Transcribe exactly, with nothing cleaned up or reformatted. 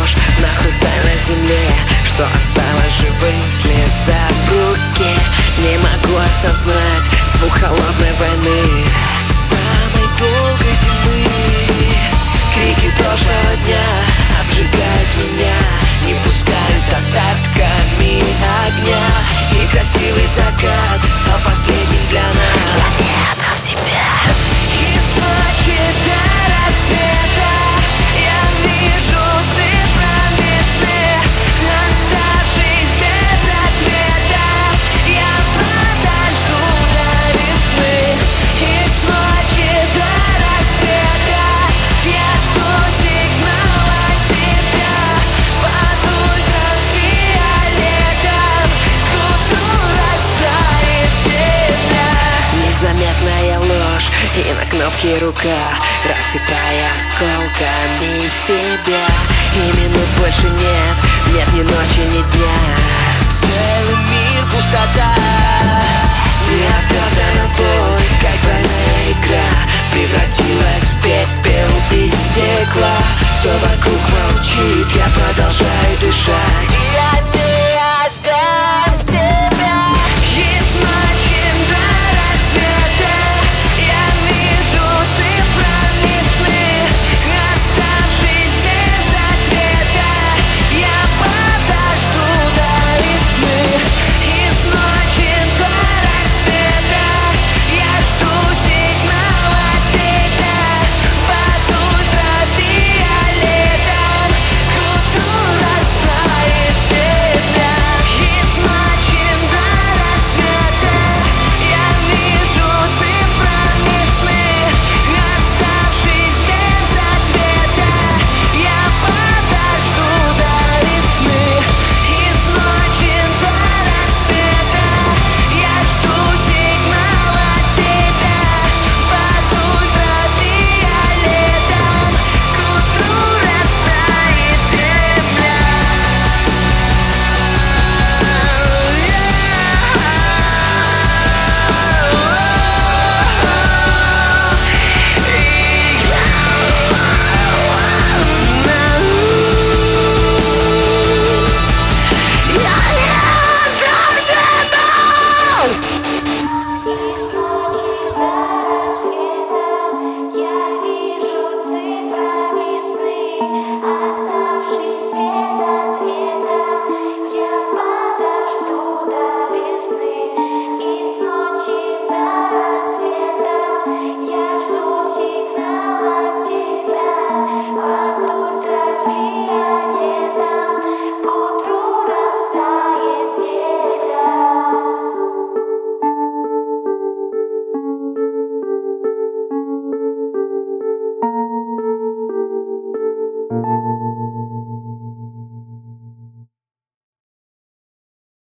ложь на хрустальной земле, что осталось живым, слеза в руке. Не могу осознать звук холодной войны, самой долгой зимы. Крики прошлого дня обжигают меня, не пускают остатками огня. И красивый закат стал последним для нас. Я отдам себя. Из ночи до рассвета я вижу цифрами сны, оставшись без ответа, я подожду до весны. Из ночи до рассвета я жду сигнала от тебя под ультрафиолетом, к утру растает земля. Незаметная ложь и на кнопке рука, рассыпая осколками себя. И минут больше нет, нет ни ночи, ни дня. Целый мир пустота. Неоправданная боль, как двойная игра, превратилась в пепел из стекла. Все вокруг молчит, я продолжаю дышать.